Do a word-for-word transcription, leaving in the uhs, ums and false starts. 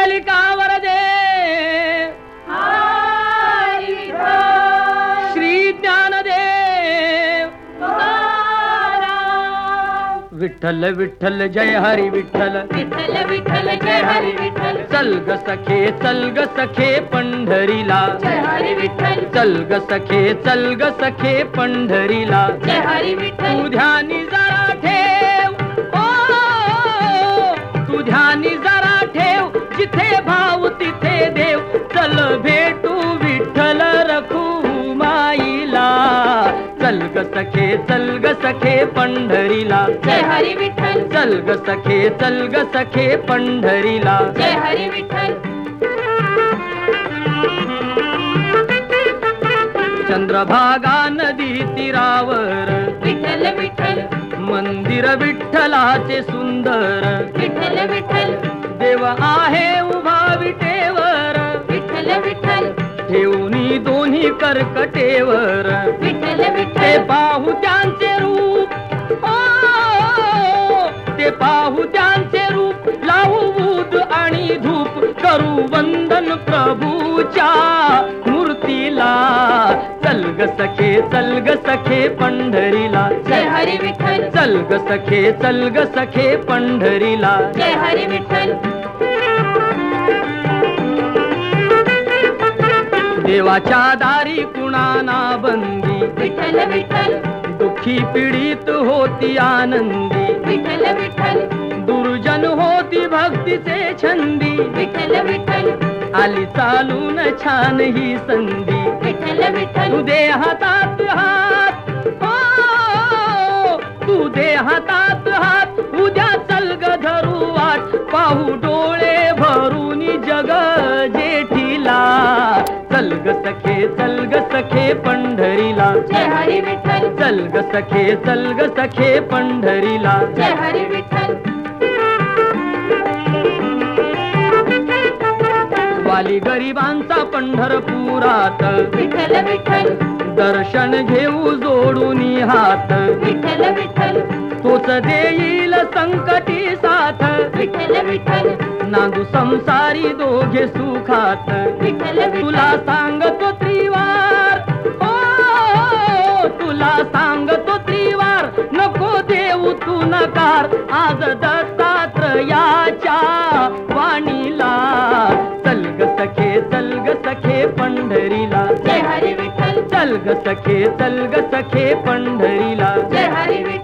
मंडलिका वरदे श्री ज्ञानदेव विठ्ठल विठ्ठल जय हरी विठ्ठल विठ्ठल विठ्ठल जय हरी विठ्ठल चल ग सखे चल ग सखे पंढरीला जय हरी विठ्ठल चल ग सखे चल ग सखे पंढरीला जय हरी विठ्ठल तू ध्यानी जरा ठेव ओ तू ध्यानी जरा ठेव जिथे भाव तिथे देव चल भेटू विठ्ठल रखू माईला चल ग सखे चल ग सखे पंढरीला जय हरी विठ्ठल चल ग सखे चल ग सखे पंढरीला जय हरी विठ्ठल चंद्रभागा नदी तीरावर विठ्ठल विठ्ठल मंदिर विठ्ठलाचे सुंदर विठ्ठल विठ्ठल देव आहे उभा विटेवर विठ्ठल विठ्ठल ठेवणी दोन्ही कर्कटेवर विठ्ठल ते विठ्ठल पाहू त्यांचे रूप ओ, ते पाहू त्यांचे रूप लावू बूद आणि धूप करू वंदन प्रभूच्या मूर्तीला चल ग सखे चल ग सखे पंढरीला जय हरी विठ्ठल चल ग सखे चल ग सखे पंढरीला जय हरी विठ्ठल देवाच्या दारी कुणाना बंदी विठ्ठल विठ्ठल दुःखी पीडित होती आनंदी विठ्ठल विठ्ठल दुर्जन होती भक्तीचे छंदी विठ्ठल विठ्ठल आली चालून छान ही संधी विठ्ठल विठ्ठल तू दे हातात हात ओ, तू दे हातात हात उद्या चल ग धरू वाट पाहू डोळे भरून जग जेठीला चल ग सखे चल ग सखे पंढरीला जय हरी विठ्ठल चल ग सखे चल ग सखे पंढरीला जय हरी विठ्ठल वाली गरिबांचा पंढरपुरात विठ्ठल विठ्ठल दर्शन घेऊ जोडून हात विठ्ठल विठ्ठल तोच देईल संकटी साथ विठ्ठल विठ्ठल नांदू संसारी दोघे सुखात विठ्ठल तुला सांगतो त्रिवार ओ तुला सांगतो त्रिवार नको देऊ तू नकार आज दत्तात्रयाच्या वाणीला चल ग सखे चल ग सखे पंढरीला जय हरी विठ्ठल चल ग सखे चल ग सखे पंढरीला जय हरी विठ्ठल